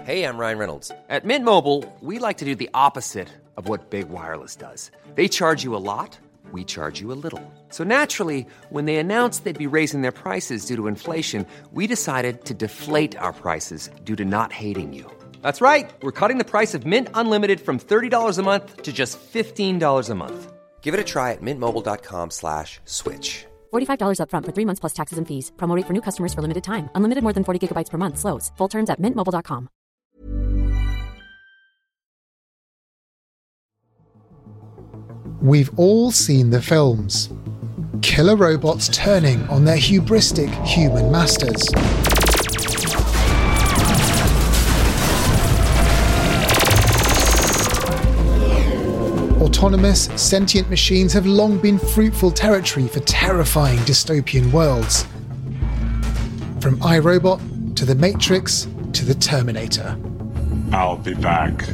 Hey, I'm Ryan Reynolds. At Mint Mobile, we like to do the opposite of what Big Wireless does. They charge you a lot, we charge you a little. So naturally, when they announced they'd be raising their prices due to inflation, we decided to deflate our prices due to not hating you. That's right. We're cutting the price of Mint Unlimited from $30 a month to just $15 a month. Give it a try at mintmobile.com/switch. $45 up front for 3 months plus taxes and fees. Promo rate for new customers for limited time. Unlimited more than 40 gigabytes per month. Slows full terms at mintmobile.com. We've all seen the films. Killer robots turning on their hubristic human masters. Autonomous, sentient machines have long been fruitful territory for terrifying dystopian worlds. From iRobot to The Matrix to The Terminator. I'll be back.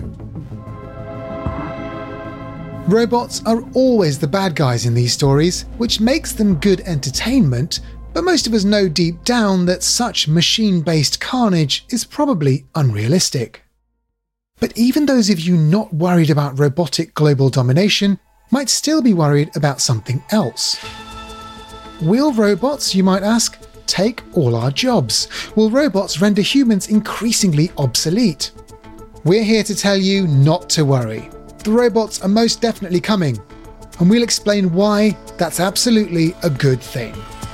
Robots are always the bad guys in these stories, which makes them good entertainment, but most of us know deep down that such machine-based carnage is probably unrealistic. But even those of you not worried about robotic global domination might still be worried about something else. Will robots, you might ask, take all our jobs? Will robots render humans increasingly obsolete? We're here to tell you not to worry. The robots are most definitely coming, and we'll explain why that's absolutely a good thing.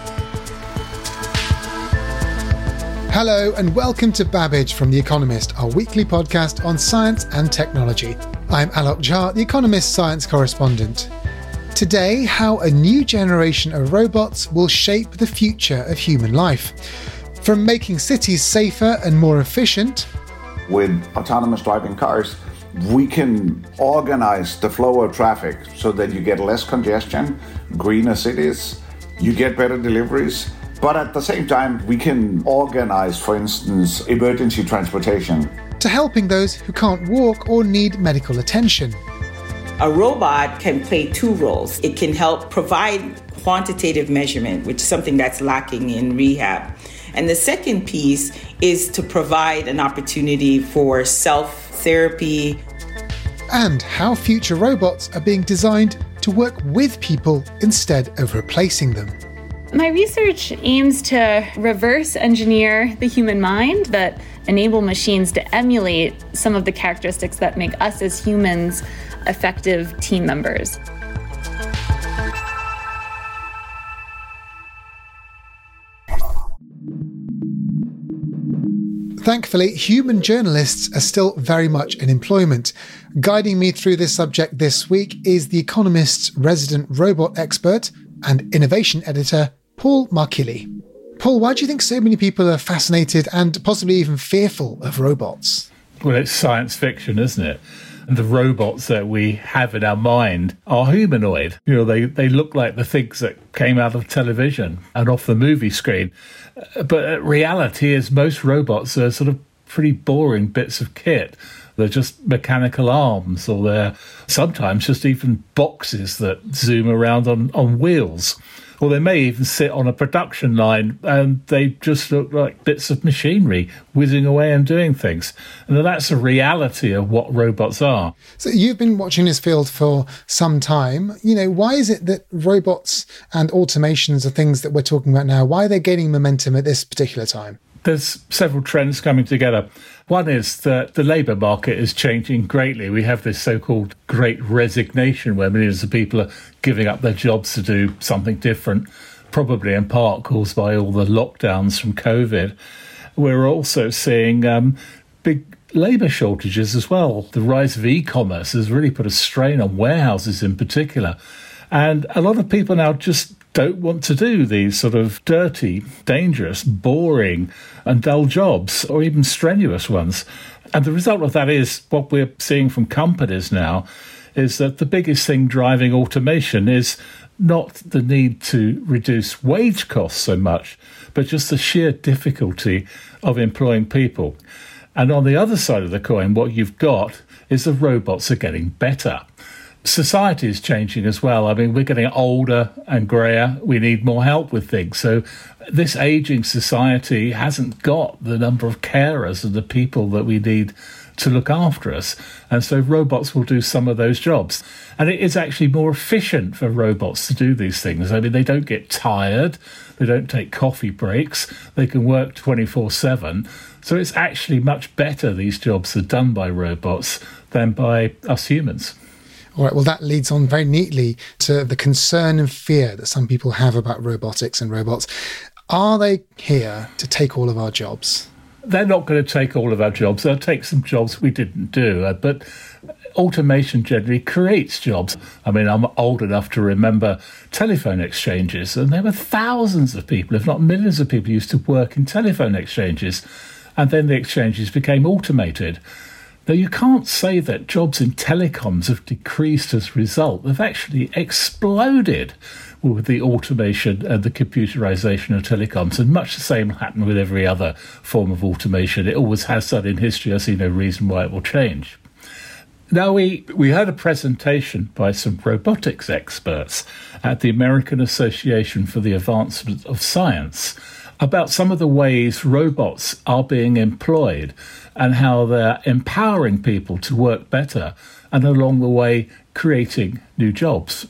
Hello and welcome to Babbage from The Economist, our weekly podcast on science and technology. I'm Alok Jha, The Economist science correspondent. Today, how a new generation of robots will shape the future of human life. From making cities safer and more efficient. With autonomous driving cars, we can organize the flow of traffic so that you get less congestion, greener cities, you get better deliveries. But at the same time, we can organize, for instance, emergency transportation. To helping those who can't walk or need medical attention. A robot can play two roles. It can help provide quantitative measurement, which is something that's lacking in rehab. And the second piece is to provide an opportunity for self-therapy. And how future robots are being designed to work with people instead of replacing them. My research aims to reverse engineer the human mind that enable machines to emulate some of the characteristics that make us as humans effective team members. Thankfully, human journalists are still very much in employment. Guiding me through this subject this week is The Economist's resident robot expert and innovation editor, Paul Markilli. Paul, why do you think so many people are fascinated and possibly even fearful of robots? Well, it's science fiction, isn't it? And the robots that we have in our mind are humanoid. You know, they look like the things that came out of television and off the movie screen. But reality is most robots are sort of pretty boring bits of kit. They're just mechanical arms, or they're sometimes just even boxes that zoom around on wheels. Or they may even sit on a production line and they just look like bits of machinery whizzing away and doing things. And that's a reality of what robots are. So you've been watching this field for some time. You know, why is it that robots and automations are things that we're talking about now? Why are they gaining momentum at this particular time? There's several trends coming together. One is that the labour market is changing greatly. We have this so-called great resignation where millions of people are giving up their jobs to do something different, probably in part caused by all the lockdowns from COVID. We're also seeing big labour shortages as well. The rise of e-commerce has really put a strain on warehouses in particular. And a lot of people now just don't want to do these sort of dirty, dangerous, boring and dull jobs, or even strenuous ones. And the result of that is what we're seeing from companies now is that the biggest thing driving automation is not the need to reduce wage costs so much, but just the sheer difficulty of employing people. And on the other side of the coin, what you've got is the robots are getting better. Society is changing as well. I mean, we're getting older and greyer. We need more help with things. So this ageing society hasn't got the number of carers and the people that we need to look after us. And so robots will do some of those jobs. And it is actually more efficient for robots to do these things. I mean, they don't get tired. They don't take coffee breaks. They can work 24/7. So it's actually much better, these jobs are done by robots than by us humans. All right, well, that leads on very neatly to the concern and fear that some people have about robotics and robots. Are they here to take all of our jobs? They're not going to take all of our jobs. They'll take some jobs we didn't do. But automation generally creates jobs. I mean, I'm old enough to remember telephone exchanges, and there were thousands of people, if not millions of people, used to work in telephone exchanges. And then the exchanges became automated. Now, you can't say that jobs in telecoms have decreased as a result. They've actually exploded with the automation and the computerization of telecoms. And much the same will happen with every other form of automation. It always has done in history. I see no reason why it will change. Now, we had a presentation by some robotics experts at the American Association for the Advancement of Science about some of the ways robots are being employed and how they're empowering people to work better and along the way creating new jobs.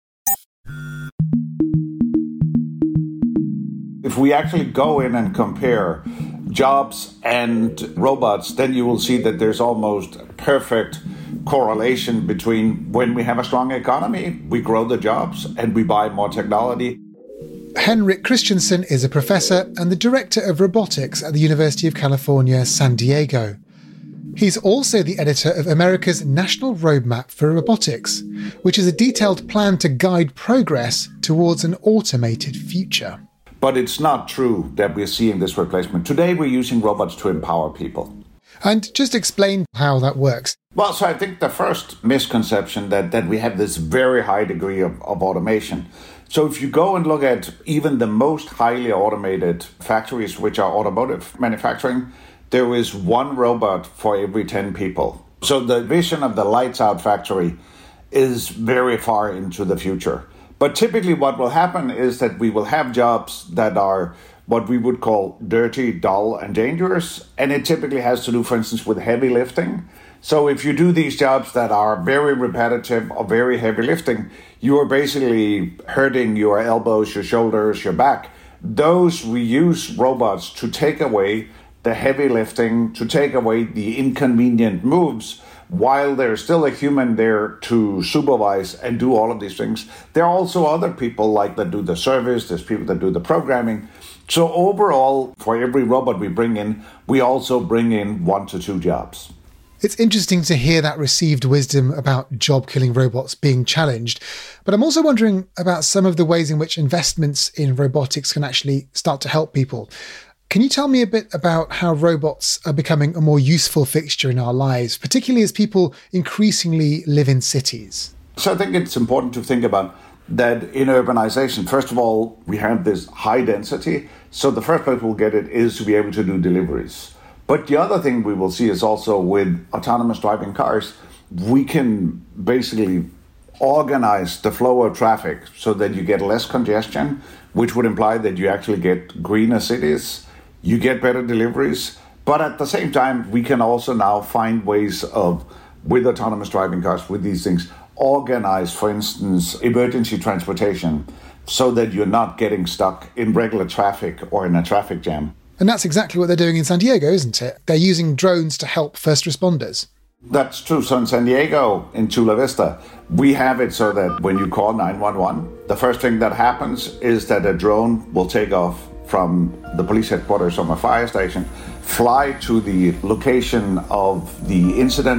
If we actually go in and compare jobs and robots, then you will see that there's almost perfect correlation between when we have a strong economy, we grow the jobs and we buy more technology. Henrik Christensen is a professor and the director of robotics at the University of California, San Diego. He's also the editor of America's National Roadmap for Robotics, which is a detailed plan to guide progress towards an automated future. But it's not true that we're seeing this replacement. Today we're using robots to empower people. And just explain how that works. Well, so I think the first misconception that we have this very high degree of automation. So if you go and look at even the most highly automated factories, which are automotive manufacturing, there is one robot for every 10 people. So the vision of the lights out factory is very far into the future. But typically what will happen is that we will have jobs that are what we would call dirty, dull, and dangerous. And it typically has to do, for instance, with heavy lifting. So if you do these jobs that are very repetitive or very heavy lifting, you are basically hurting your elbows, your shoulders, your back. Those we use robots to take away the heavy lifting, to take away the inconvenient moves, while there's still a human there to supervise and do all of these things. There are also other people like that do the service, there's people that do the programming. So overall, for every robot we bring in, we also bring in 1 to 2 jobs. It's interesting to hear that received wisdom about job-killing robots being challenged, but I'm also wondering about some of the ways in which investments in robotics can actually start to help people. Can you tell me a bit about how robots are becoming a more useful fixture in our lives, particularly as people increasingly live in cities? So I think it's important to think about that in urbanization. First of all, we have this high density. So the first place we'll get it is to be able to do deliveries. But the other thing we will see is also with autonomous driving cars, we can basically organize the flow of traffic so that you get less congestion, which would imply that you actually get greener cities, you get better deliveries. But at the same time, we can also now find ways of, with autonomous driving cars, with these things, organize, for instance, emergency transportation so that you're not getting stuck in regular traffic or in a traffic jam. And that's exactly what they're doing in San Diego, isn't it? They're using drones to help first responders. That's true. So in San Diego, in Chula Vista, we have it so that when you call 911, the first thing that happens is that a drone will take off from the police headquarters or a fire station, fly to the location of the incident.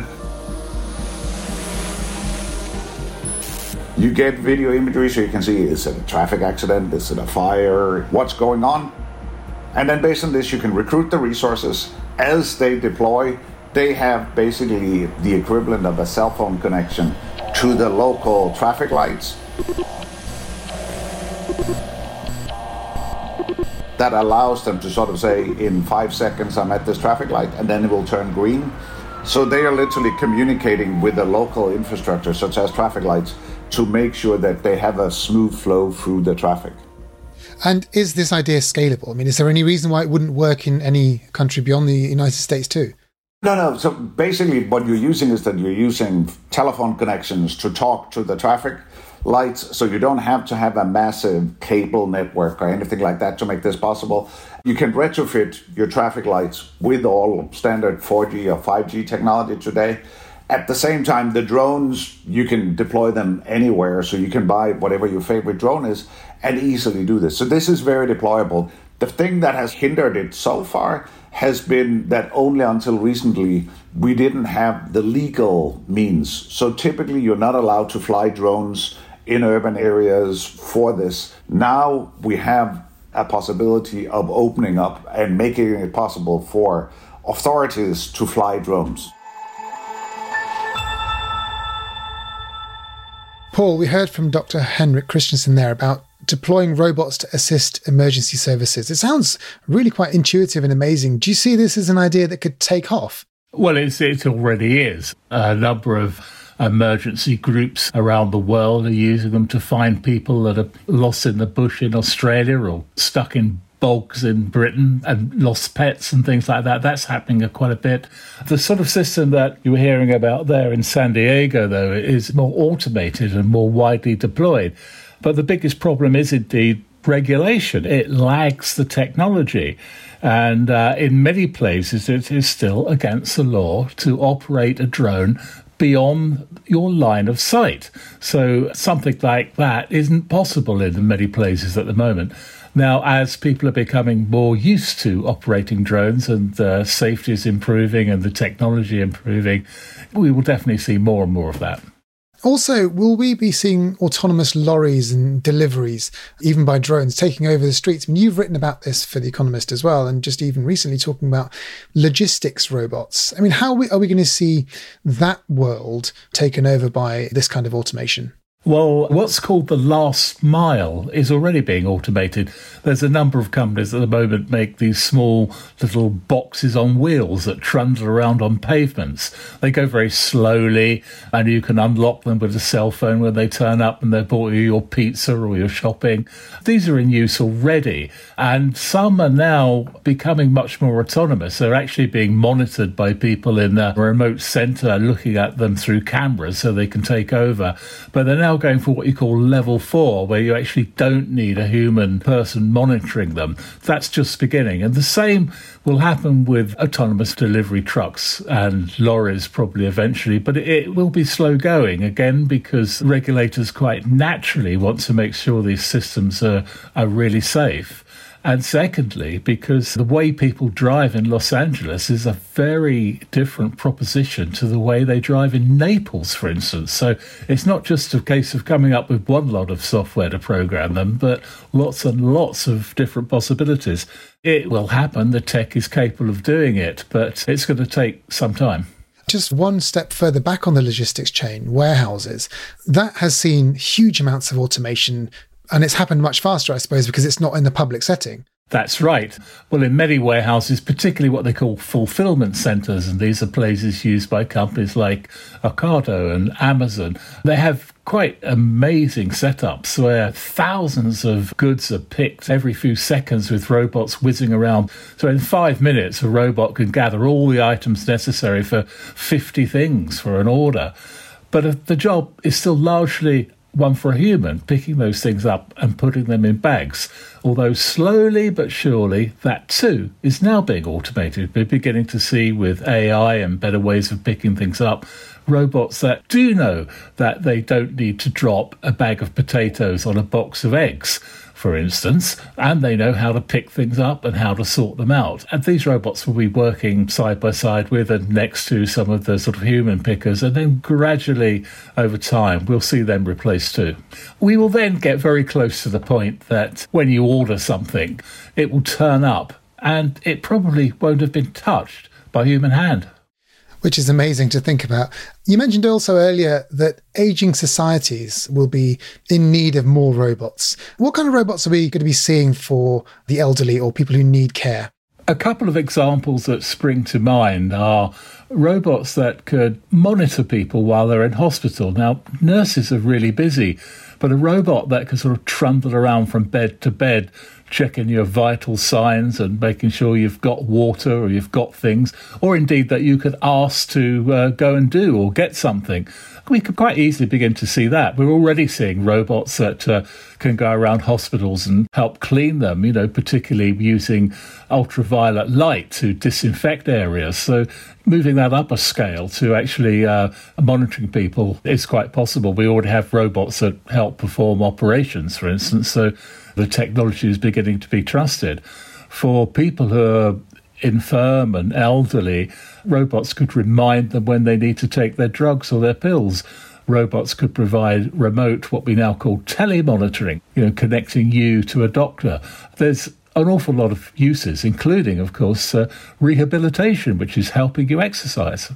You get video imagery so you can see, is it a traffic accident? Is it a fire? What's going on? And then based on this, you can recruit the resources. As they deploy, they have basically the equivalent of a cell phone connection to the local traffic lights that allows them to sort of say, in 5 seconds, I'm at this traffic light, and then it will turn green. So they are literally communicating with the local infrastructure, such as traffic lights, to make sure that they have a smooth flow through the traffic. And is this idea scalable? I mean, is there any reason why it wouldn't work in any country beyond the United States too? No. So basically what you're using is that you're using telephone connections to talk to the traffic lights. So you don't have to have a massive cable network or anything like that to make this possible. You can retrofit your traffic lights with all standard 4G or 5G technology today. At the same time, the drones, you can deploy them anywhere. So you can buy whatever your favorite drone is and easily do this. So this is very deployable. The thing that has hindered it so far has been that only until recently we didn't have the legal means. So typically you're not allowed to fly drones in urban areas for this. Now we have a possibility of opening up and making it possible for authorities to fly drones. Paul, we heard from Dr. Henrik Christensen there about deploying robots to assist emergency services. It sounds really quite intuitive and amazing. Do you see this as an idea that could take off? Well, it already is. A number of emergency groups around the world are using them to find people that are lost in the bush in Australia or stuck in bogs in Britain and lost pets and things like that. That's happening quite a bit. The sort of system that you were hearing about there in San Diego, though, is more automated and more widely deployed. But the biggest problem is indeed regulation. It lags the technology. And in many places, it is still against the law to operate a drone beyond your line of sight. So something like that isn't possible in many places at the moment. Now, as people are becoming more used to operating drones and safety is improving and the technology improving, we will definitely see more and more of that. Also, will we be seeing autonomous lorries and deliveries, even by drones, taking over the streets? I mean, you've written about this for The Economist as well, and just even recently talking about logistics robots. I mean, how are we going to see that world taken over by this kind of automation? Well, what's called the last mile is already being automated. There's a number of companies at the moment make these small little boxes on wheels that trundle around on pavements. They go very slowly and you can unlock them with a cell phone when they turn up and they've bought you your pizza or your shopping. These are in use already, and some are now becoming much more autonomous. They're actually being monitored by people in a remote centre looking at them through cameras so they can take over. But they're now going for what you call level 4, where you actually don't need a human person monitoring them. That's just beginning. And the same will happen with autonomous delivery trucks and lorries probably eventually, but it will be slow going, again, because regulators quite naturally want to make sure these systems are really safe. And secondly, because the way people drive in Los Angeles is a very different proposition to the way they drive in Naples, for instance. So it's not just a case of coming up with one lot of software to program them, but lots and lots of different possibilities. It will happen. The tech is capable of doing it, but it's going to take some time. Just one step further back on the logistics chain, warehouses, that has seen huge amounts of automation. And it's happened much faster, I suppose, because it's not in the public setting. That's right. Well, in many warehouses, particularly what they call fulfillment centres, and these are places used by companies like Ocado and Amazon, they have quite amazing setups where thousands of goods are picked every few seconds with robots whizzing around. So in 5 minutes, a robot can gather all the items necessary for 50 things for an order. But the job is still largely one for a human, picking those things up and putting them in bags. Although slowly but surely, that too is now being automated. We're beginning to see with AI and better ways of picking things up, robots that do know that they don't need to drop a bag of potatoes on a box of eggs, for instance, and they know how to pick things up and how to sort them out. And these robots will be working side by side with and next to some of the sort of human pickers, and then gradually over time we'll see them replaced too. We will then get very close to the point that when you order something, it will turn up and it probably won't have been touched by human hand. Which is amazing to think about. You mentioned also earlier that ageing societies will be in need of more robots. What kind of robots are we going to be seeing for the elderly or people who need care? A couple of examples that spring to mind are robots that could monitor people while they're in hospital. Now, nurses are really busy, but a robot that can sort of trundle around from bed to bed, checking your vital signs and making sure you've got water or you've got things, or indeed that you could ask to go and do or get something. We could quite easily begin to see that. We're already seeing robots that can go around hospitals and help clean them, particularly using ultraviolet light to disinfect areas. So moving that up a scale to actually monitoring people is quite possible. We already have robots that help perform operations, for instance, so the technology is beginning to be trusted. For people who are infirm and elderly, robots could remind them when they need to take their drugs or their pills. Robots could provide remote, what we now call telemonitoring, connecting you to a doctor. There's an awful lot of uses, including, of course, rehabilitation, which is helping you exercise.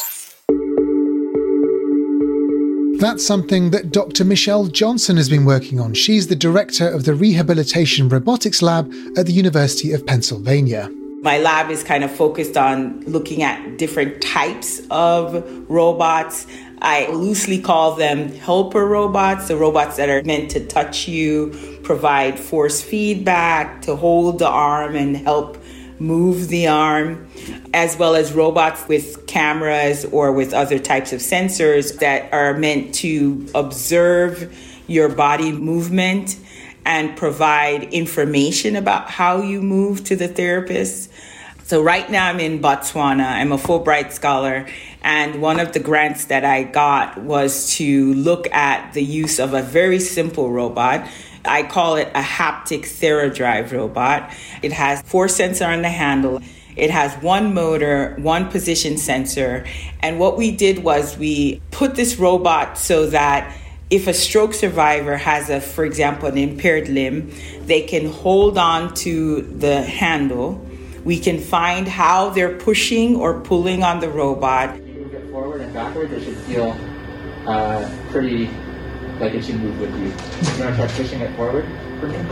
That's something that Dr. Michelle Johnson has been working on. She's the director of the Rehabilitation Robotics Lab at the University of Pennsylvania. My lab is kind of focused on looking at different types of robots. I loosely call them helper robots, the robots that are meant to touch you, provide force feedback, to hold the arm and help move the arm, as well as robots with cameras or with other types of sensors that are meant to observe your body movement and provide information about how you move to the therapist. So right now I'm in Botswana. I'm a Fulbright scholar, and one of the grants that I got was to look at the use of a very simple robot. I call it a haptic TheraDrive robot. It has 4 sensors on the handle. It has 1 motor, 1 position sensor. And what we did was we put this robot so that if a stroke survivor has, for example, an impaired limb, they can hold on to the handle. We can find how they're pushing or pulling on the robot. If you move it forward and backwards, it should feel pretty like it should move with you. You want to try pushing it forward for me?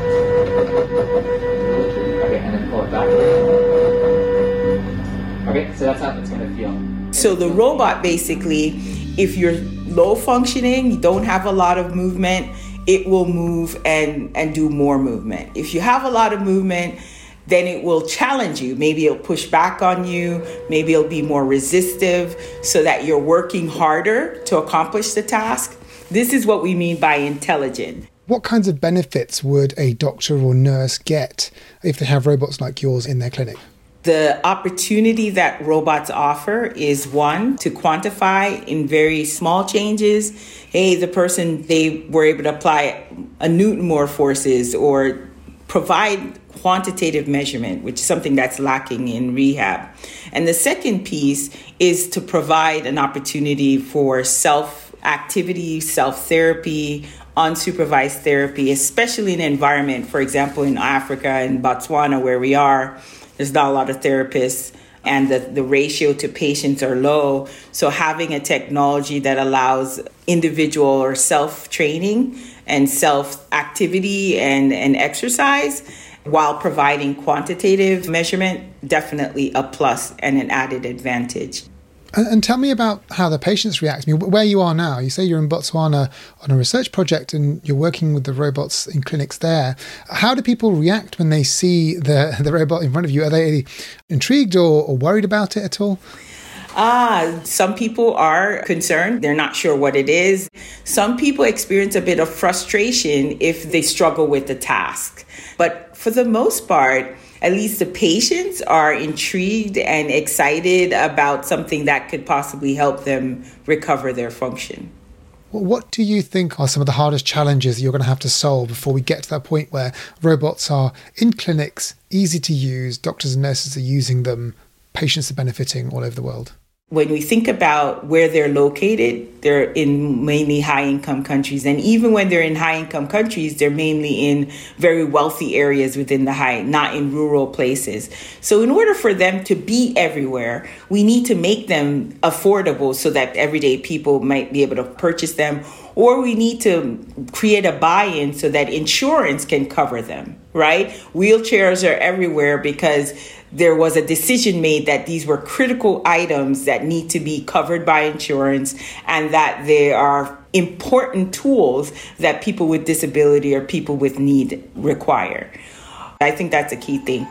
Okay, and then pull it back. Okay, so that's how it's going to feel. So the robot basically, if you're low functioning, you don't have a lot of movement, it will move and do more movement. If you have a lot of movement, then it will challenge you. Maybe it'll push back on you. Maybe it'll be more resistive so that you're working harder to accomplish the task. This is what we mean by intelligent. What kinds of benefits would a doctor or nurse get if they have robots like yours in their clinic? The opportunity that robots offer is, 1, to quantify in very small changes. Hey, the person, they were able to apply a Newton more forces or provide quantitative measurement, which is something that's lacking in rehab. And the second piece is to provide an opportunity for self-activity, self-therapy, unsupervised therapy, especially in an environment, for example, in Africa and Botswana, where we are, there's not a lot of therapists and the ratio to patients are low. So having a technology that allows individual or self-training and self-activity and exercise while providing quantitative measurement, definitely a plus and an added advantage. And tell me about how the patients react. I mean, where you are now, you say you're in Botswana on a research project and you're working with the robots in clinics there. How do people react when they see the robot in front of you? Are they intrigued or worried about it at all? Some people are concerned. They're not sure what it is. Some people experience a bit of frustration if they struggle with the task. But for the most part, at least the patients are intrigued and excited about something that could possibly help them recover their function. Well, what do you think are some of the hardest challenges you're going to have to solve before we get to that point where robots are in clinics, easy to use, doctors and nurses are using them, patients are benefiting all over the world? When we think about where they're located, they're in mainly high-income countries. And even when they're in high-income countries, they're mainly in very wealthy areas within not in rural places. So in order for them to be everywhere, we need to make them affordable so that everyday people might be able to purchase them. Or we need to create a buy-in so that insurance can cover them, right? Wheelchairs are everywhere because there was a decision made that these were critical items that need to be covered by insurance and that they are important tools that people with disability or people with need require. I think that's a key thing.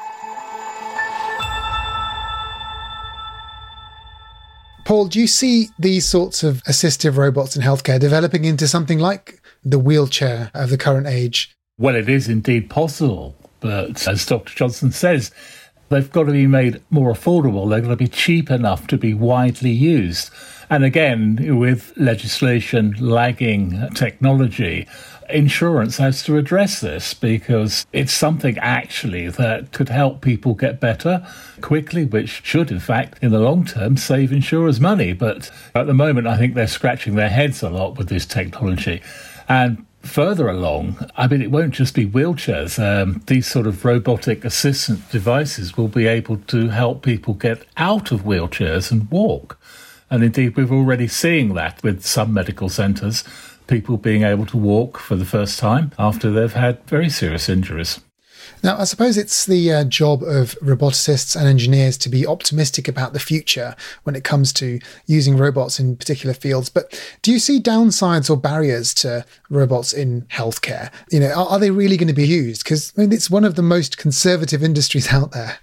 Paul, do you see these sorts of assistive robots in healthcare developing into something like the wheelchair of the current age? Well, it is indeed possible, but as Dr. Johnson says, they've got to be made more affordable. They've got to be cheap enough to be widely used. And again, with legislation lagging technology, insurance has to address this because it's something actually that could help people get better quickly, which should, in fact, in the long term, save insurers money. But at the moment, I think they're scratching their heads a lot with this technology. And further along, I mean, it won't just be wheelchairs. These sort of robotic assistant devices will be able to help people get out of wheelchairs and walk. And indeed, we're already seeing that with some medical centres, people being able to walk for the first time after they've had very serious injuries. Now, I suppose it's the job of roboticists and engineers to be optimistic about the future when it comes to using robots in particular fields. But do you see downsides or barriers to robots in healthcare? You know, are they really going to be used? Because I mean, it's one of the most conservative industries out there.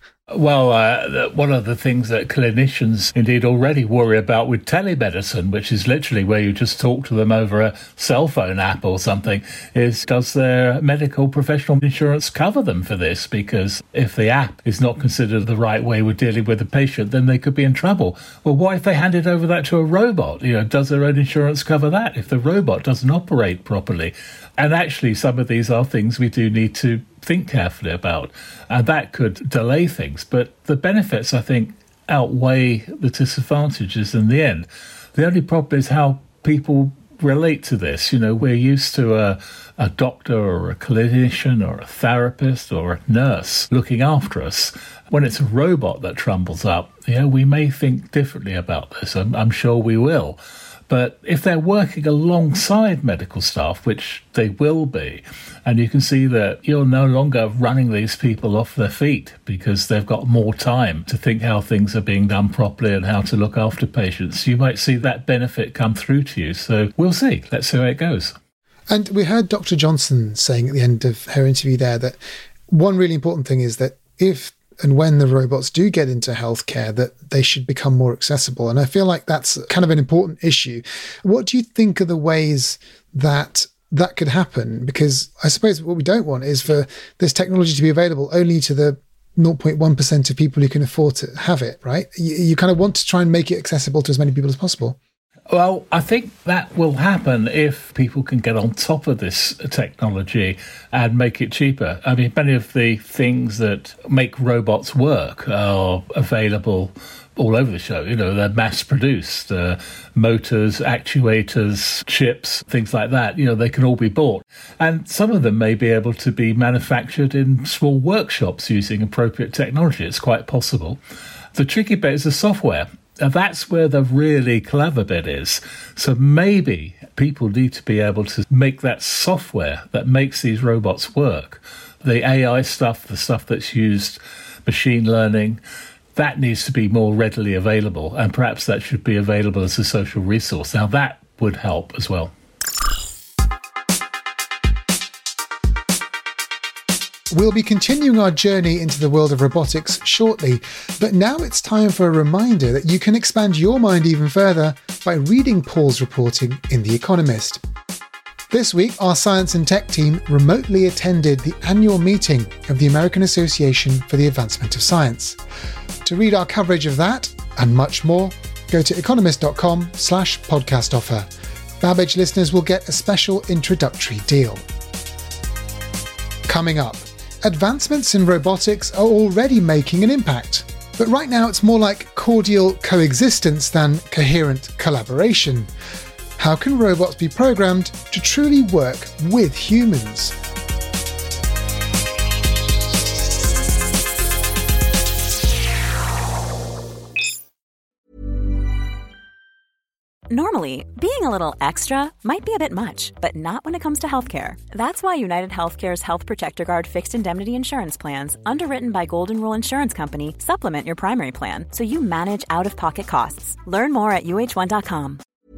Well, one of the things that clinicians indeed already worry about with telemedicine, which is literally where you just talk to them over a cell phone app or something, is does their medical professional insurance cover them for this? Because if the app is not considered the right way with dealing with the patient, then they could be in trouble. Well, what if they handed over that to a robot? You know, does their own insurance cover that if the robot doesn't operate properly? And actually, some of these are things we do need to think carefully about, and that could delay things. But the benefits, I think, outweigh the disadvantages in the end. The only problem is how people relate to this. You know, we're used to a doctor or a clinician or a therapist or a nurse looking after us. When it's a robot that trundles up, you know, we may think differently about this. I'm sure we will. But if they're working alongside medical staff, which they will be, and you can see that you're no longer running these people off their feet because they've got more time to think how things are being done properly and how to look after patients, you might see that benefit come through to you. So we'll see. Let's see how it goes. And we heard Dr. Johnson saying at the end of her interview there that one really important thing is that if and when the robots do get into healthcare, that they should become more accessible. And I feel like that's kind of an important issue. What do you think are the ways that that could happen? Because I suppose what we don't want is for this technology to be available only to the 0.1% of people who can afford to have it, right? You kind of want to try and make it accessible to as many people as possible. Well, I think that will happen if people can get on top of this technology and make it cheaper. I mean, many of the things that make robots work are available all over the show. You know, they're mass-produced. Motors, actuators, chips, things like that. You know, they can all be bought. And some of them may be able to be manufactured in small workshops using appropriate technology. It's quite possible. The tricky bit is the software. And that's where the really clever bit is. So maybe people need to be able to make that software that makes these robots work. The AI stuff, the stuff that's used, machine learning, that needs to be more readily available. And perhaps that should be available as a social resource. Now, that would help as well. We'll be continuing our journey into the world of robotics shortly, but now it's time for a reminder that you can expand your mind even further by reading Paul's reporting in The Economist. This week, our science and tech team remotely attended the annual meeting of the American Association for the Advancement of Science. To read our coverage of that and much more, go to economist.com/podcast offer. Babbage listeners will get a special introductory deal. Coming up, advancements in robotics are already making an impact, but right now it's more like cordial coexistence than coherent collaboration. How can robots be programmed to truly work with humans? Normally, being a little extra might be a bit much, but not when it comes to healthcare. That's why United Healthcare's Health Protector Guard fixed indemnity insurance plans, underwritten by Golden Rule Insurance Company, supplement your primary plan so you manage out-of-pocket costs. Learn more at uh1.com.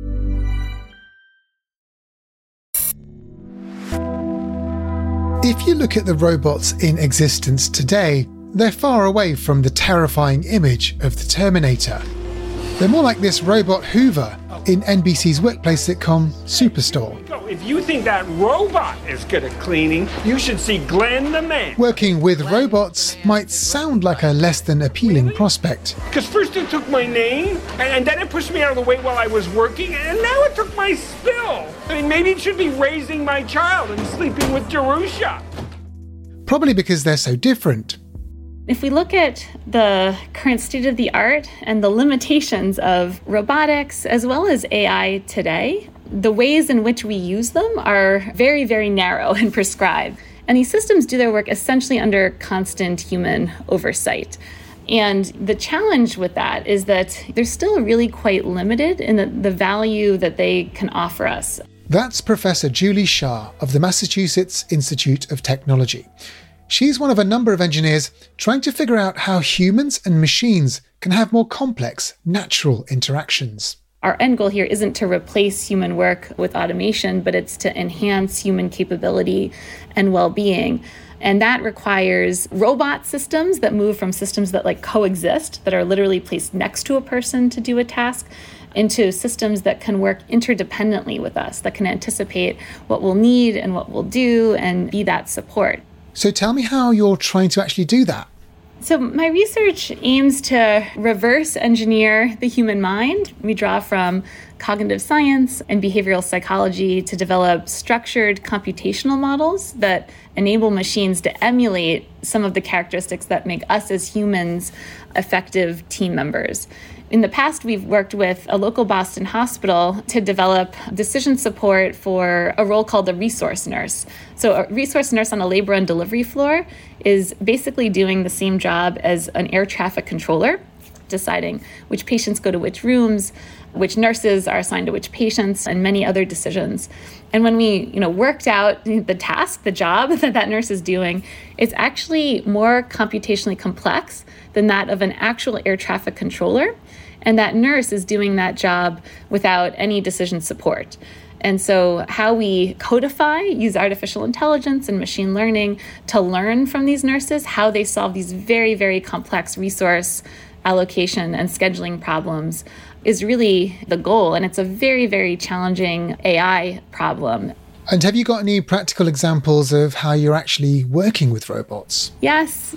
If you look at the robots in existence today, they're far away from the terrifying image of the Terminator. They're more like this robot Hoover in NBC's workplace sitcom Superstore. If you think that robot is good at cleaning, you should see Glenn the man. Working with robots might sound like a less than appealing prospect. Because first it took my name, and then it pushed me out of the way while I was working, and now it took my spill. I mean, maybe it should be raising my child and sleeping with Jerusha. Probably because they're so different. If we look at the current state of the art and the limitations of robotics as well as AI today, the ways in which we use them are very, very narrow and prescribed. And these systems do their work essentially under constant human oversight. And the challenge with that is that they're still really quite limited in the value that they can offer us. That's Professor Julie Shah of the Massachusetts Institute of Technology. She's one of a number of engineers trying to figure out how humans and machines can have more complex, natural interactions. Our end goal here isn't to replace human work with automation, but it's to enhance human capability and well-being. And that requires robot systems that move from systems that coexist, that are literally placed next to a person to do a task, into systems that can work interdependently with us, that can anticipate what we'll need and what we'll do and be that support. So tell me how you're trying to actually do that. So my research aims to reverse engineer the human mind. We draw from cognitive science and behavioral psychology to develop structured computational models that enable machines to emulate some of the characteristics that make us as humans effective team members. In the past, we've worked with a local Boston hospital to develop decision support for a role called a resource nurse. So a resource nurse on a labor and delivery floor is basically doing the same job as an air traffic controller, deciding which patients go to which rooms, which nurses are assigned to which patients, and many other decisions. And when we, worked out the task, the job that nurse is doing, it's actually more computationally complex than that of an actual air traffic controller. And that nurse is doing that job without any decision support. And so how we codify, use artificial intelligence and machine learning to learn from these nurses how they solve these very, very complex resource allocation and scheduling problems is really the goal. And it's a very, very challenging AI problem. And have you got any practical examples of how you're actually working with robots? Yes.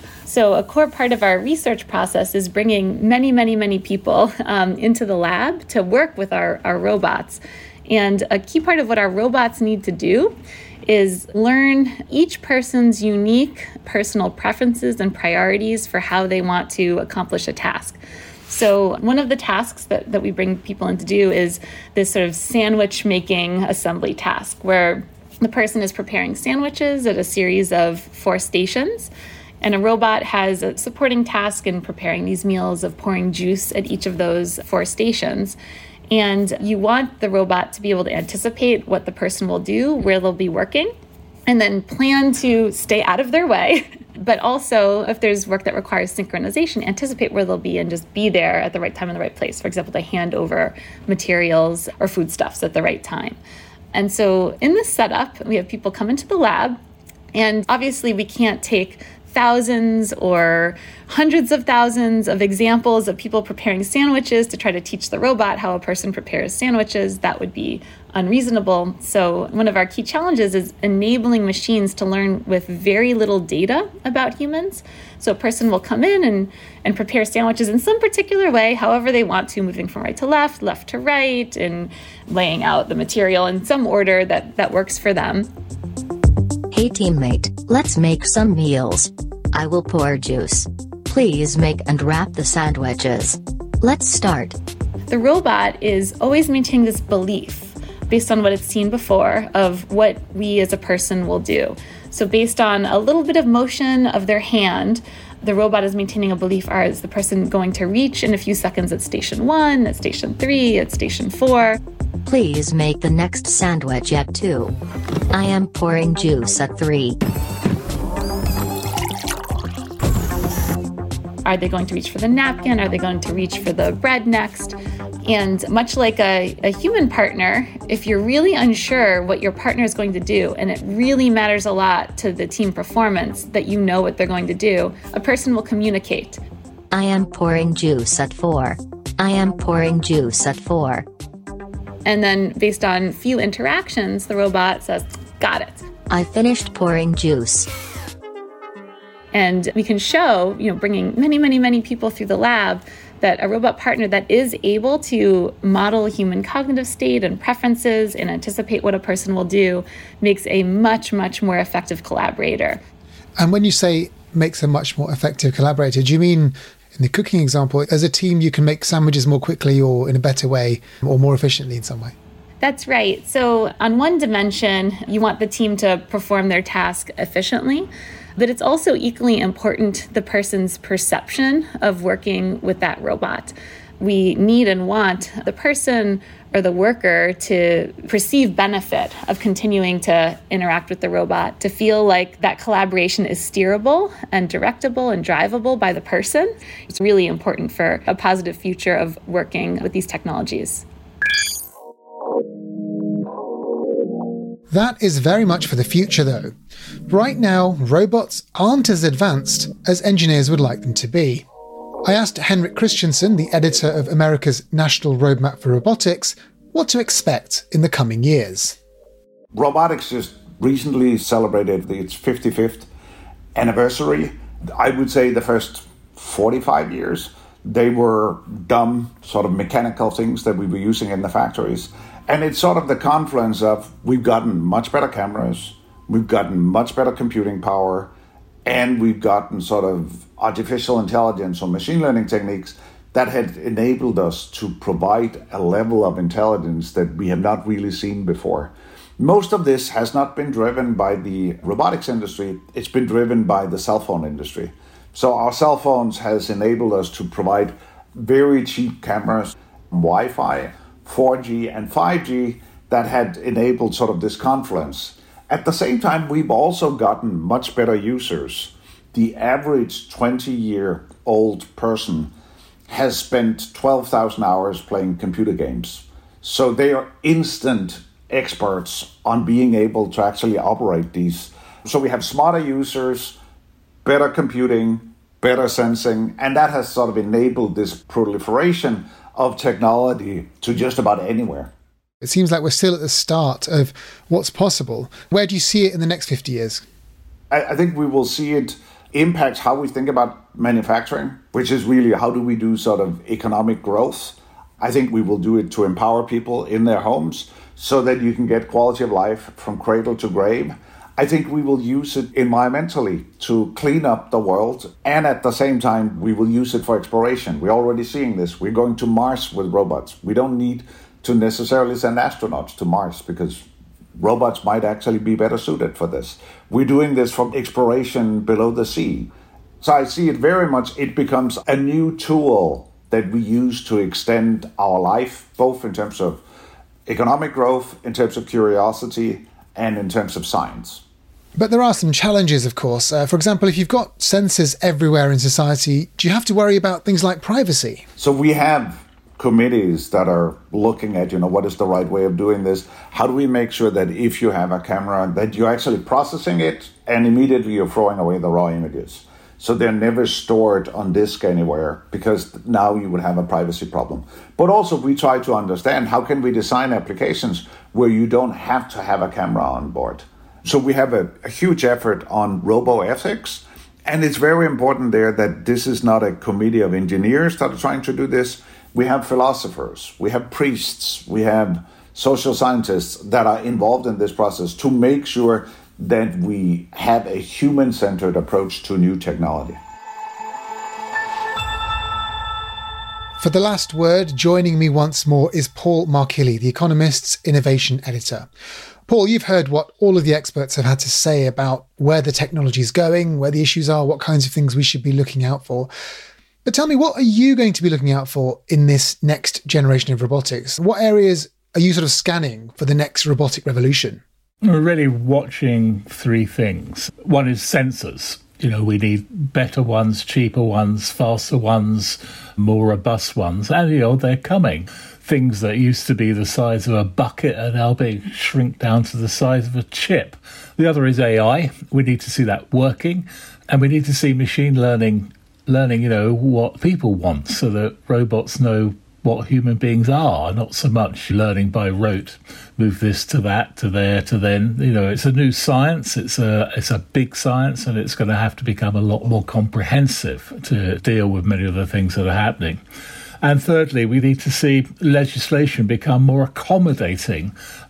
So a core part of our research process is bringing many, many, many people into the lab to work with our robots. And a key part of what our robots need to do is learn each person's unique personal preferences and priorities for how they want to accomplish a task. So one of the tasks that we bring people in to do is this sort of sandwich making assembly task, where the person is preparing sandwiches at a series of 4 stations. And a robot has a supporting task in preparing these meals of pouring juice at each of those 4 stations. And you want the robot to be able to anticipate what the person will do, where they'll be working, and then plan to stay out of their way. But also, if there's work that requires synchronization, anticipate where they'll be and just be there at the right time in the right place. For example, to hand over materials or foodstuffs at the right time. And so in this setup, we have people come into the lab, and obviously we can't take thousands or hundreds of thousands of examples of people preparing sandwiches to try to teach the robot how a person prepares sandwiches. That would be unreasonable. So one of our key challenges is enabling machines to learn with very little data about humans. So a person will come in and prepare sandwiches in some particular way, however they want to, moving from right to left to right, and laying out the material in some order that works for them. Hey teammate, let's make some meals. I will pour juice. Please make and wrap the sandwiches. Let's start. The robot is always maintaining this belief based on what it's seen before of what we as a person will do. So based on a little bit of motion of their hand, the robot is maintaining a belief, is the person going to reach in a few seconds at station 1, at station 3, at station 4? Please make the next sandwich at 2. I am pouring juice at 3. Are they going to reach for the napkin? Are they going to reach for the bread next? And much like a human partner, if you're really unsure what your partner is going to do, and it really matters a lot to the team performance that you know what they're going to do, a person will communicate. I am pouring juice at 4. I am pouring juice at 4. And then based on few interactions, the robot says, got it. I finished pouring juice. And we can show, bringing many, many, many people through the lab, that a robot partner that is able to model human cognitive state and preferences and anticipate what a person will do makes a much, much more effective collaborator. And when you say makes a much more effective collaborator, do you mean in the cooking example, as a team you can make sandwiches more quickly or in a better way or more efficiently in some way? That's right. So on one dimension, you want the team to perform their task efficiently. But it's also equally important the person's perception of working with that robot. We need and want the person or the worker to perceive benefit of continuing to interact with the robot, to feel like that collaboration is steerable and directable and drivable by the person. It's really important for a positive future of working with these technologies. That is very much for the future, though. Right now, robots aren't as advanced as engineers would like them to be. I asked Henrik Christiansen, the editor of America's National Roadmap for Robotics, what to expect in the coming years. Robotics just recently celebrated its 55th anniversary. I would say the first 45 years, they were dumb, sort of mechanical things that we were using in the factories. And it's sort of the confluence of we've gotten much better cameras, we've gotten much better computing power, and we've gotten sort of artificial intelligence or machine learning techniques that had enabled us to provide a level of intelligence that we have not really seen before. Most of this has not been driven by the robotics industry, it's been driven by the cell phone industry. So our cell phones has enabled us to provide very cheap cameras, Wi-Fi, 4G and 5G that had enabled sort of this confluence. At the same time, we've also gotten much better users. The average 20-year-old person has spent 12,000 hours playing computer games. So they are instant experts on being able to actually operate these. So we have smarter users, better computing, better sensing, and that has sort of enabled this proliferation of technology to just about anywhere. It seems like we're still at the start of what's possible. Where do you see it in the next 50 years? I think we will see it impact how we think about manufacturing, which is really how do we do sort of economic growth. I think we will do it to empower people in their homes so that you can get quality of life from cradle to grave. I think we will use it environmentally to clean up the world, and at the same time, we will use it for exploration. We're already seeing this. We're going to Mars with robots. We don't need to necessarily send astronauts to Mars because robots might actually be better suited for this. We're doing this for exploration below the sea. So I see it very much, it becomes a new tool that we use to extend our life, both in terms of economic growth, in terms of curiosity, and in terms of science. But there are some challenges, of course. For example, if you've got sensors everywhere in society, do you have to worry about things like privacy? So we have committees that are looking at, what is the right way of doing this? How do we make sure that if you have a camera, that you're actually processing it and immediately you're throwing away the raw images? So they're never stored on disk anywhere, because now you would have a privacy problem. But also we try to understand how can we design applications where you don't have to have a camera on board. So we have a huge effort on roboethics, and it's very important there that this is not a committee of engineers that are trying to do this. We have philosophers, we have priests, we have social scientists that are involved in this process to make sure that we have a human-centered approach to new technology. For the last word, joining me once more is Paul Markilly, The Economist's innovation editor. Paul, you've heard what all of the experts have had to say about where the technology is going, where the issues are, what kinds of things we should be looking out for. But tell me, what are you going to be looking out for in this next generation of robotics? What areas are you sort of scanning for the next robotic revolution? We're really watching three things. One is sensors. We need better ones, cheaper ones, faster ones, more robust ones. And, they're coming. Things that used to be the size of a bucket are now being shrink down to the size of a chip. The other is AI. We need to see that working. And we need to see machine learning, what people want so that robots know what human beings are, not so much learning by rote. Move this to that, to there, to then. It's a new science. It's a big science, and it's going to have to become a lot more comprehensive to deal with many of the things that are happening. And thirdly, we need to see legislation become more accommodating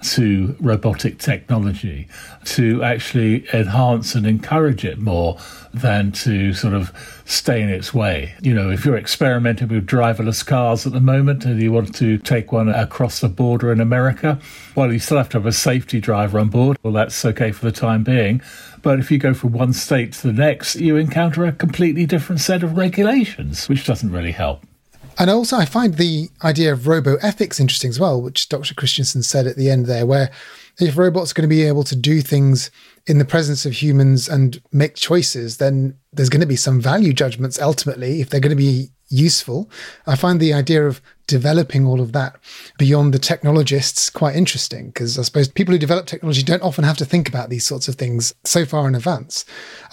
to robotic technology, to actually enhance and encourage it more than to sort of stay in its way. If you're experimenting with driverless cars at the moment and you want to take one across the border in America, well, you still have to have a safety driver on board. Well, that's okay for the time being. But if you go from one state to the next, you encounter a completely different set of regulations, which doesn't really help. And also, I find the idea of robo-ethics interesting as well, which Dr. Christensen said at the end there, where if robots are going to be able to do things in the presence of humans and make choices, then there's going to be some value judgments ultimately, if they're going to be useful. I find the idea of developing all of that beyond the technologists quite interesting, because I suppose people who develop technology don't often have to think about these sorts of things so far in advance.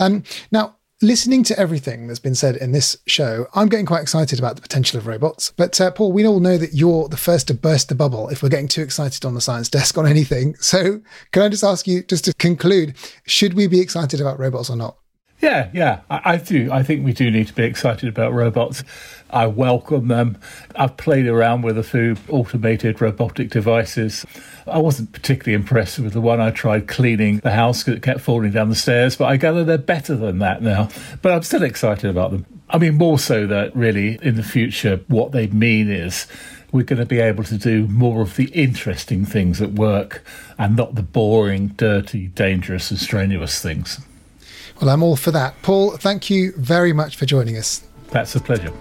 Now, listening to everything that's been said in this show, I'm getting quite excited about the potential of robots. But Paul, we all know that you're the first to burst the bubble if we're getting too excited on the science desk on anything. So can I just ask you, just to conclude, should we be excited about robots or not? Yeah, I do. I think we do need to be excited about robots. I welcome them. I've played around with a few automated robotic devices. I wasn't particularly impressed with the one I tried cleaning the house because it kept falling down the stairs, but I gather they're better than that now. But I'm still excited about them. I mean, more so that really in the future, what they mean is we're going to be able to do more of the interesting things at work and not the boring, dirty, dangerous and strenuous things. Well, I'm all for that. Paul, thank you very much for joining us. That's a pleasure.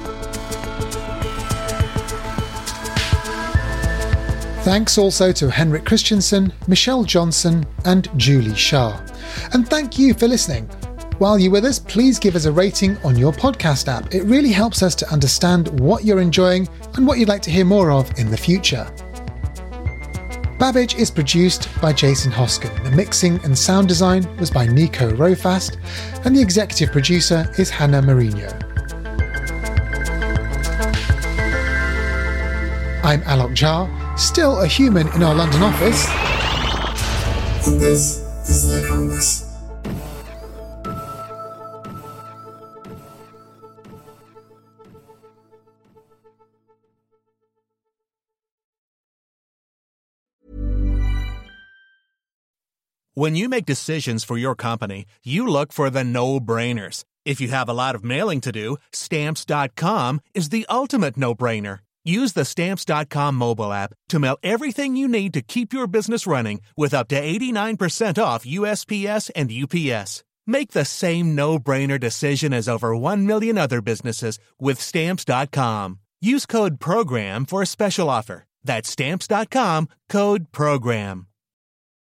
Thanks also to Henrik Christensen, Michelle Johnson and Julie Shah. And thank you for listening. While you're with us, please give us a rating on your podcast app. It really helps us to understand what you're enjoying and what you'd like to hear more of in the future. Babbage is produced by Jason Hoskin. The mixing and sound design was by Nico Rofast, and the executive producer is Hannah Mourinho. I'm Alok Jha, still a human in our London office. And this is The Compass. When you make decisions for your company, you look for the no-brainers. If you have a lot of mailing to do, Stamps.com is the ultimate no-brainer. Use the Stamps.com mobile app to mail everything you need to keep your business running with up to 89% off USPS and UPS. Make the same no-brainer decision as over 1 million other businesses with Stamps.com. Use code PROGRAM for a special offer. That's Stamps.com, code PROGRAM.